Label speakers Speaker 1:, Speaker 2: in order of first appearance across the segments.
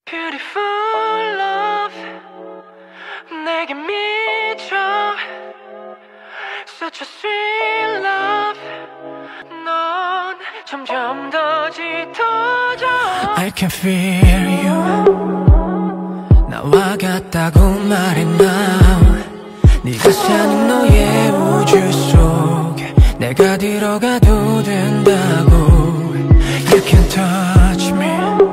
Speaker 1: Beautiful love 내게 미쳐 Such a sweet love 넌 점점 더 짙어져
Speaker 2: I can feel you 나와 같다고 말했나 네가 사는 너의 우주 속에 내가 들어가도 된다고 You can touch me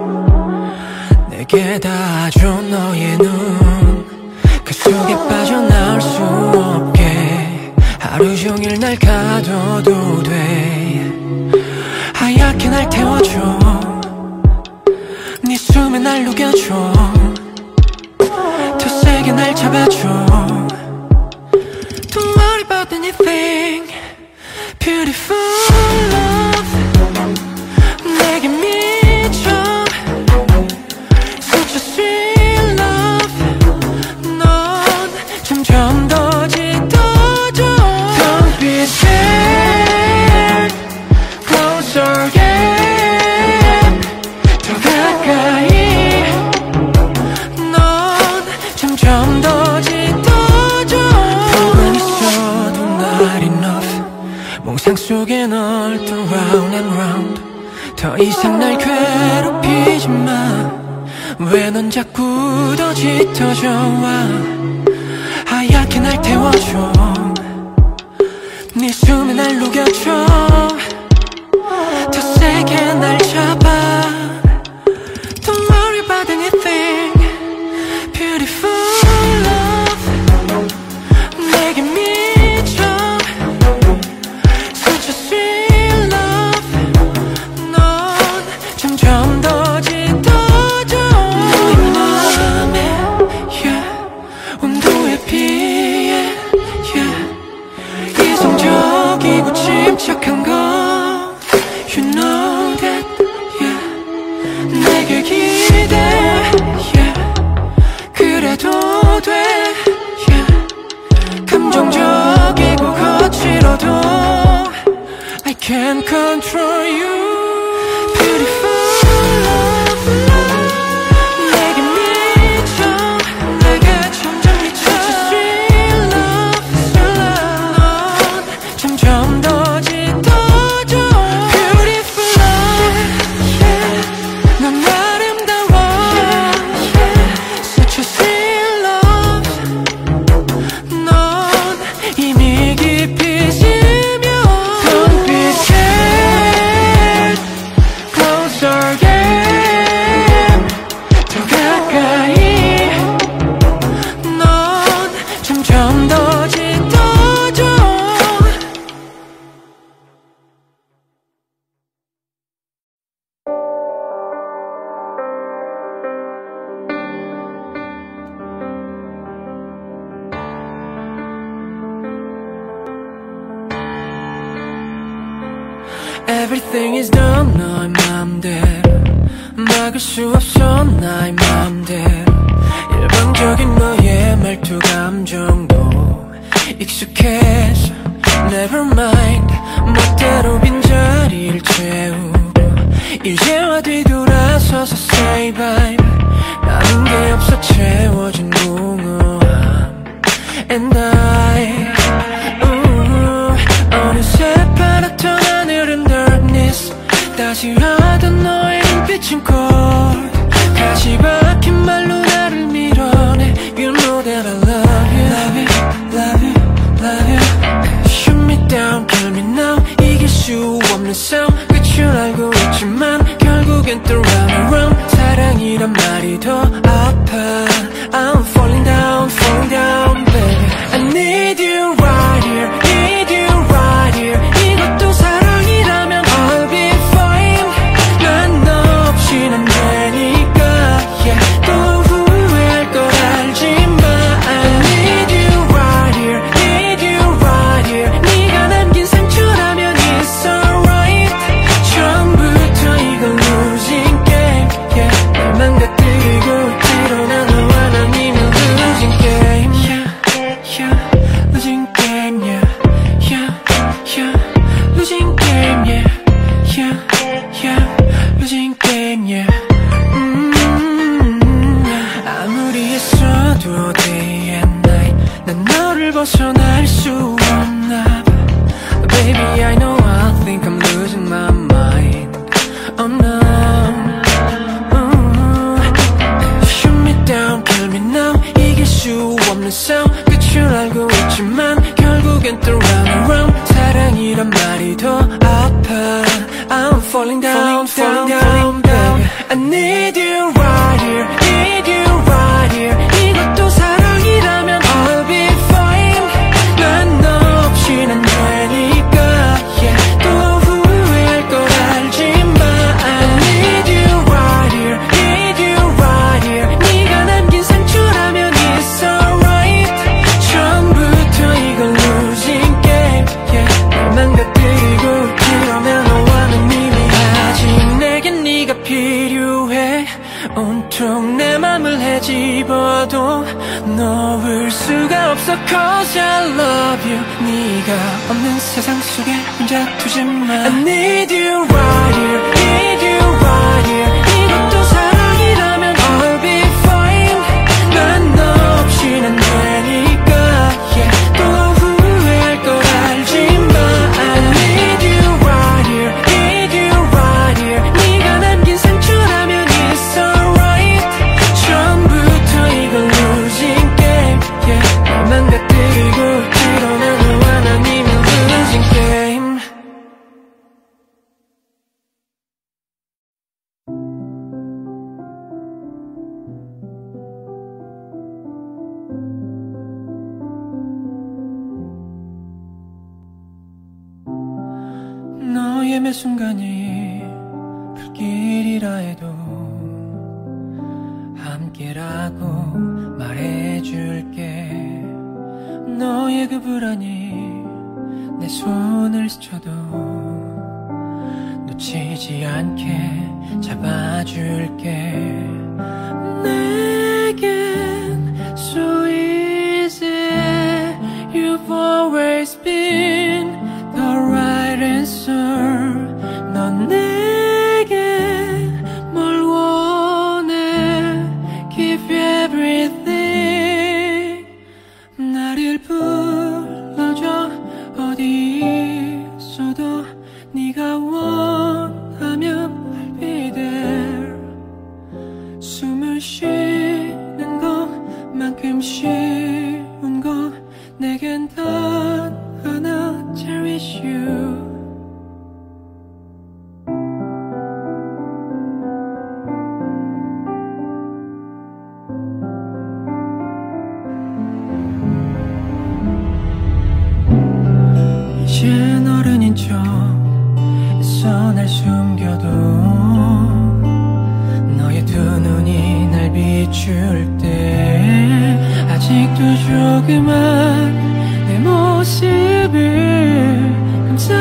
Speaker 2: 내게 닿아줘 너의 눈 그 속에 빠져나올 수 없게 하루 종일 날 가둬도 돼 하얗게 날 태워줘 네 숨에 날 녹여줘 더 세게 날 잡아줘 Don't worry about anything Beautiful love 내게 미쳐 Such a sweet love 넌 점점 더 짙어져 Don't be scared Closer again 더 가까이 넌 점점 더 짙어져 보고 있어도 not enough 몽상 속에 널 또 round and round 더 이상 날 괴롭히지 마 왜 넌 자꾸 더 짙어져 와 하얗게 날 태워줘 네 숨에 날 녹여줘 더 세게 날 잡아 Don't worry about anything Beautiful love 내게 미쳐 Such a sweet love 넌 점점 더 짙어져 너의 맘에 yeah, 온도에 비해 yeah, 이성적이고 침착한 거 You know that yeah, 내게 기대 yeah, 그래도 돼 yeah, 감정적이고 거칠어도 I can't control you Beautiful love 내게 미쳐 내게 점점 미쳐 Such a sweet love 넌 점점 더 짙어져 Beautiful love yeah, 넌 아름다워 Such a sweet love 넌 이미 깊이 스며 Don't be scared Closer again 더 가까이 넌 점점 더 짙어져 Everything is done 너의 맘대로 막을 수 없어 나의 맘대로 일방적인 너의 말투 감정도 익숙해서 Never mind 멋대로 빈자리를 채우고 이제와 뒤돌아서서 say bye 남은 게 없어 채워진 공허함 And I 어느새 파랗던 하늘은 darkness 다시 하던 너의 눈빛은 cold 가시 박힌 말로 나를 밀어내 You know that I love you Love you, love you, love you Shoot me down, kill me now 이길 수 없는 싸움 끝을 알고 있지만 결국엔 또 round and round 사랑이란 말이 더 아파 I'm falling down, baby I need 벗어날 수 없나 봐. Baby I know I think I'm losing my mind. Oh no. Shoot me down, kill me now. 이길 수 없는 싸움. 끝을 알고 있지만 결국엔 또 round and round. 사랑이란 말이 더 아파. I'm falling down, falling down, down. I need you right here, need you right here. 이것도 사랑이라면 I'll be fine. 난 너 없인 안 되니까, yeah. 또 후회할 걸 알지만 I need you right here, need you right here. 네가 남긴 상처라면 it's alright. 처음부터 이건 losing game, yeah. 날 망가뜨리고 그러면 너와는 이미 아직 내겐 네가 필요해. 온통 내 맘을 헤집어도 놓을 수가 없어 Cause I love you. 네가 없는 세상 속에 혼자 두지 마. I need you right here, need you right here. 이것도 사랑이라면 I'll be fine. 난 너 없인 안 되니까, yeah. 또 후회할 걸 알지만 I need you right here, need you right here. 네가 남긴 상처라면 it's alright. 처음부터 이건 losing game, yeah. 날 망가뜨리고 드러난 너와 난 이미 losing game. 너의 매 순간이 불길이라 해도 함께라고 말해줄게. 너의 그 불안이 내 손을 스쳐도 놓치지 않게 잡아줄게. 내겐 so easy. You've always been the right answer. 넌 내게 뭘 원해. Give everything. 나를 불러줘. 어디 있어도 네가 원하면 I'll be there. 숨을 쉬는 것만큼 쉬운 것 내겐 단 하나 cherish you. 이젠 어른인 척 애써 날 숨겨도 너의 두 눈이 날 비출 때 아직도 조그만 내 모습을 감싸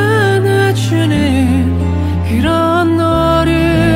Speaker 2: 안아주는 그런 너를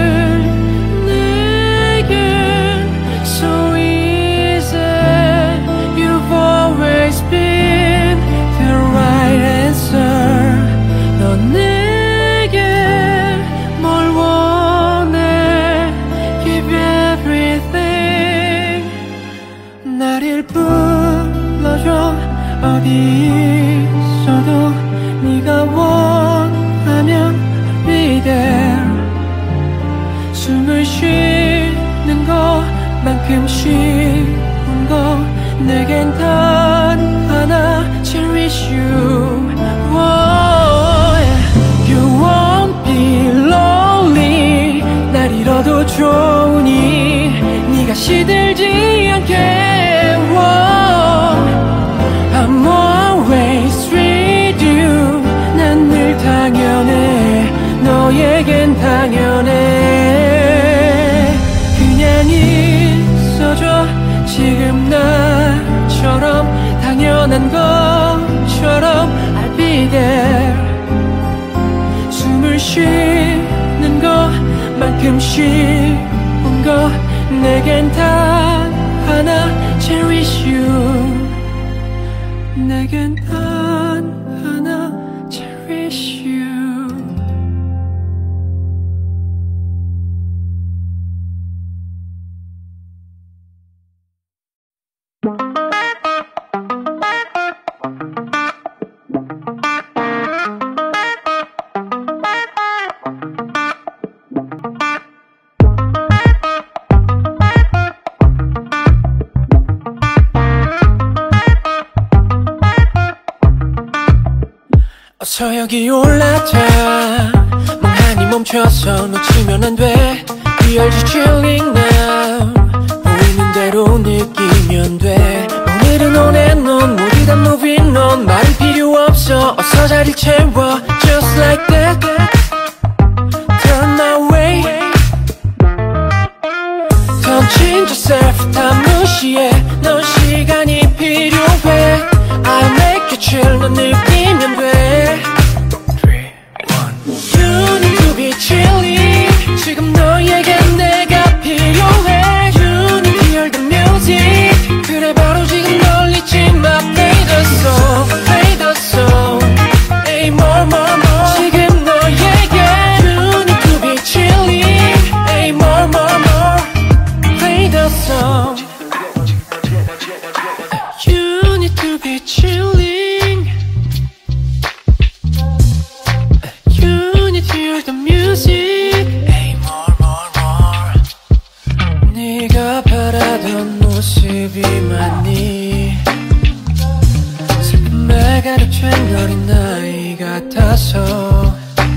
Speaker 2: 내겐 so easy. You've always been the right answer. 넌 내게 뭘 원해. Give everything. 나를 불러줘. 어디 있어도 네가 원하면 be there. 숨을 쉬는 것만큼 쉬운 것 내겐 단 하나 cherish you. Whoa, you won't be lonely. 날 잃어도 좋으니 네가 시들지 않게. Whoa, I'm always with you. 난 늘 당연해. 너에겐 당연해. 그냥 있어줘. 지금 나처럼 당연한 것처럼 I'll be there. 숨을 쉬는 것만큼 쉬운 것 내겐 단 하나 cherish you. 내겐 단 하나 cherish you. 어서 여기 올라타 멍하니 멈춰서 놓치면 안돼 We are just chilling now 보이는 대로 느끼면 돼 오늘은 on and on 모두 다 moving on 말은 필요 없어 어서 자리를 채워 Just like that Turn my way 던진 yourself 다 무시해 넌 시간이 필요해 I'll make you chill 넌 느끼면 돼 3, 2, 1 You need to be chilling 지금 너에게 내가 필요해 You need to hear the music 그래 바로 지금 널 잊지 마 Play the song Play the song Hey more more more 지금 너에게 You need to be chilling Hey more more more Play the song You need to be chilling You need to hear the music Hey more more more 네가 바라던 모습이 맞니 슬픔에 가득찬 어린 나이 같아서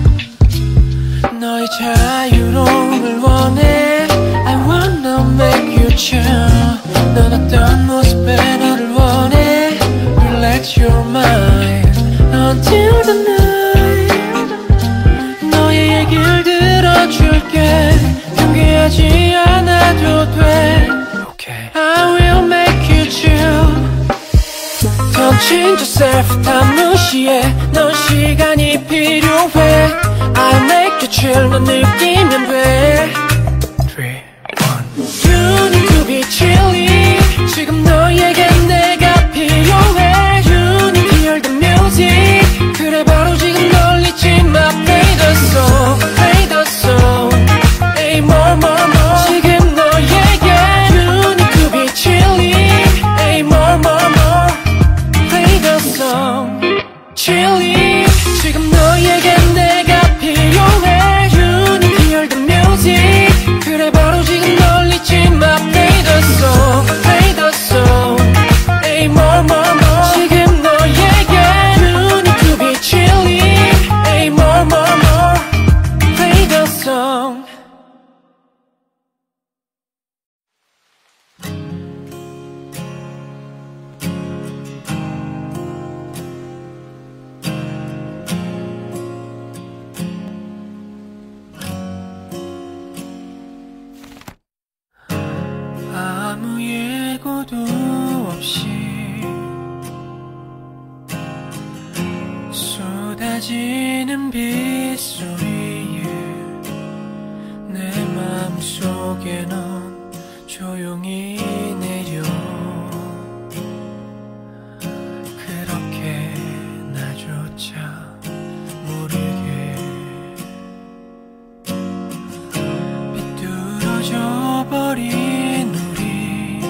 Speaker 2: 너의 자유로움을 원해 I wanna make you chill 넌 어떤 모습에 너를 원해 Relax your mind Until the night 너의 얘기를 들어줄게 경계하지 않아도 돼 okay. I will make you chill 던진 yourself 다 무시해 넌 시간이 필요해 I'll make you chill 넌 느끼면 돼 3, 2, 1 You need to be chilling 지금 너에게 내가 필요해 You need to hear the music 그래 바로 지금 널 잊지 마 Play the song Play the song Hey more more more 지금 너에게 You need to be chilling Hey more more more Play the song Chilling 지금 너에게 내가 필요해 You need to hear the music 그래 바로 지금 널 잊지 마 Play the song Play the song Hey more more more 지금 너에게 You need to be chilling Hey more more more Play the song 아무 예고도 없이 쏟아지는 빗소리에 내 맘속에 넌 조용히 내려 그렇게 나조차 모르게 비뚤어져 버린 우리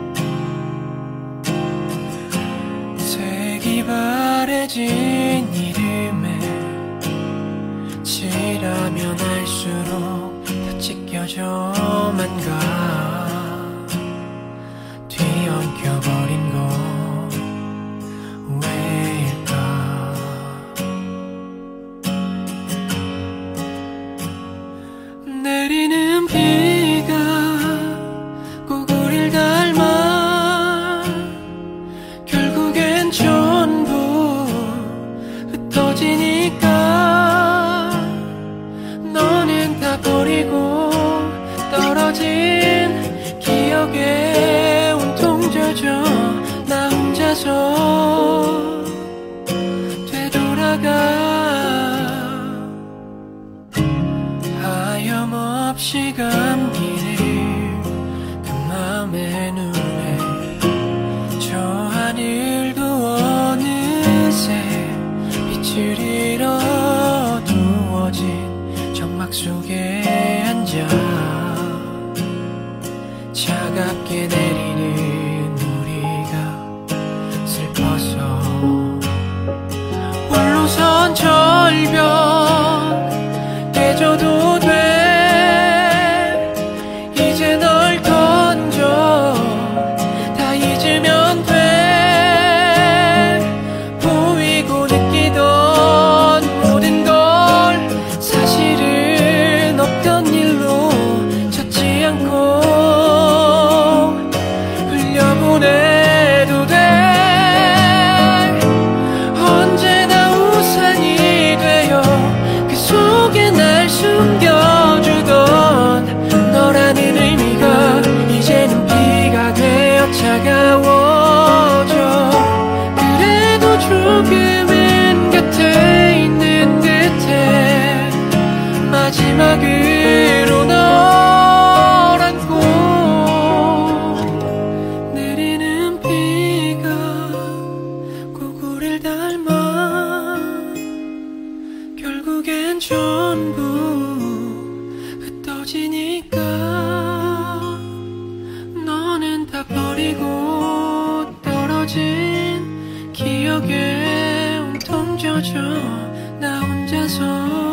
Speaker 2: 색이 바래진 이름에 칠하면 할수록 더 찢겨져만 가 뒤엉켜버린 건 왜일까 내리는 비가 꼭 우릴 닮아 결국엔 전부 흩어지니까 너는 다 버리고 떨어진 기억에 온통 젖어 나 혼자서 되돌아가 하염없이 감기는 그 맘의 눈에 저 하늘도 어느새 빛을 잃어 두어진 정막 속에 앉아 차갑게 내리는 우리가 슬퍼서 홀로선 절벽 깨져도 돼 이제 널 던져 다 잊으면 돼 보이고 느끼던 나 혼자서